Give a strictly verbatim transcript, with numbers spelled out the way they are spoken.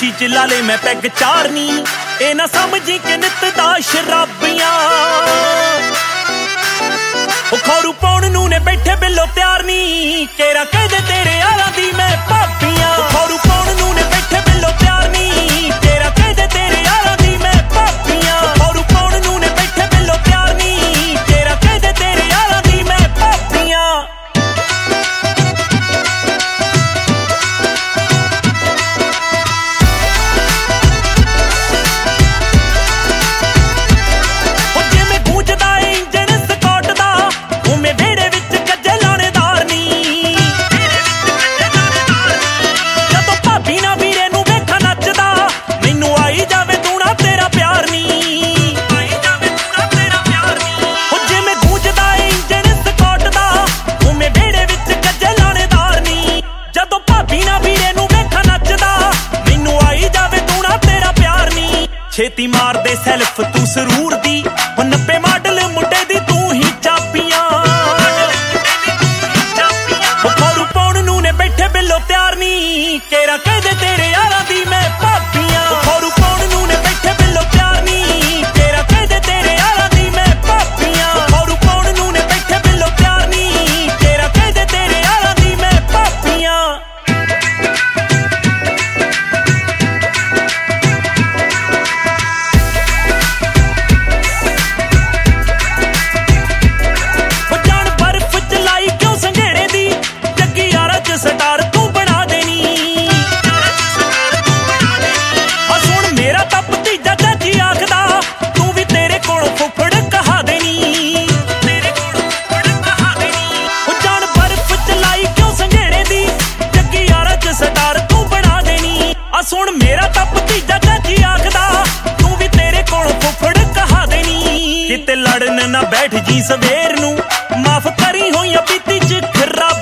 ਖੁਸ਼ੀ ਚ ਲਾ ਲੈ ਮੈਂ ਪੈਗ ਚਾਰਨੀ ਇਹ ਨਾ ਸਮਝੀ ਕਿ ਨਿੱਤ ਦਾ ਸ਼ਰਾਬੀਆਂ ਉਹ ਖੌਰੂ ਪਾਉਣ ਨੂੰ ਨੇ ਬੈਠੇ ਬਿੱਲੋ ਤਿਆਰ ਨੀ ਕੇਰਾ ਕਹਦੇ ਤੇਰੇ ਯਾਰਾਂ ਦੀ ਮੈਂ ਭਾਬੀਆਂ ਖੌਰੂ ਪਾਉਣ ਨੂੰ ਨੇ ਬੈਠੇ ਬਿੱਲੋ ਤਿਆਰ ਨੀ ਕੇਰਾ ਕਹਦੇ ਤੇਰੇ ਯਾਰਾਂ ਦੀ ਮੈਂ ਭਾਬੀਆਂ ਖੌਰੂ ਪਾਉਣ ਨੂੰ ਨੇ ਬੈਠੇ ਬਿੱਲੋ ਤਿਆਰ ਨੀ ਕੇਰਾ ਕਹਦੇ ਤੇਰੇ ਯਾਰਾਂ ਦੀ ਮੈਂ ਭਾਬੀਆਂ ਛੇਤੀ ਮਾਰਦੇ ਸੈਲਫ ਤੂੰ ਸਰੂਰ ਦੀ ਉਹ ਨੱਬੇ ਮਾਡਲ ਮੁੰਡੇ ਦੀ ਤੂੰ ਹੀ ਚਾਪੀਆਂ ਉਹ ਖੌਰੂ ਪਾਉਣ ਨੂੰ ਨੇ ਬੈਠੇ ਬਿੱਲੋ ਤਿਆਰ ਨੀ ਕੇਰਾ ਕਹਦੇ ਤੇਰੇ ਯਾਰਾਂ ਦੀ ਮੈਂ ਭਾਬੀਆਂ ਉਹ ਖੌਰੂ ਪਾਉਣ ਨੂੰ ਨੇ ਬੈਠੇ ਬਿੱਲੋ ਤਿਆਰ ਨੀ ਕੇਰਾ ਕਹਦੇ ਤੇਰੇ ਯਾਰਾਂ ਦੀ ਮੈਂ ਭਾਬੀਆਂ ਉਹ ਖੌਰੂ ਪਾਉਣ ਨੂੰ ਨੇ ਬੈਠੇ ਬਿੱਲੋ ਤਿਆਰ ਨੀ ਕੇਰਾ ਕਹਦੇ ਤੇਰੇ ਯਾਰਾਂ ਦੀ ਮੈਂ ਭਾਬੀਆਂ ਸਟਾਰ ਤੂੰ ਬਣਾ ਦੇਣੀ ਆ ਸੁਣ ਮੇਰਾ ਤਾਂ ਭਤੀਜਾ ਚਾਚੀ ਆਖਦਾ ਤੂੰ ਵੀ ਤੇਰੇ ਕੋਲ ਫੁੱਫੜ ਕਹਾ ਦੇਣੀ ਤੇਰੇ ਕੋਲ ਫੁੱਫੜ ਕਹਾ ਦੇਣੀ ਉਹ ਜਾਣ ਬਰਫ਼ ਚ ਲਾਈ ਕਿਉਂ ਸੰਘੇੜੇ ਦੀ ਜੱਗੀ ਯਾਰਾਂ ਚ ਸਟਾਰ ਤੂੰ ਬਣਾ ਦੇਣੀ ਆ ਸੁਣ ਮੇਰਾ ਤਾਂ ਭਤੀਜਾ ਚਾਚੀ ਆਖਦਾ ਤੂੰ ਵੀ ਤੇਰੇ ਕੋਲ ਫੁੱਫੜ ਕਹਾ ਦੇਣੀ ਕਿਤੇ ਲੜਨ ਨਾ ਬੈਠ ਜੀ ਸਵੇਰ ਨੂੰ ਮਾਫ ਕਰੀ ਹੋਈਆਂ ਬੀਤੀ ਚ ਖਰਾ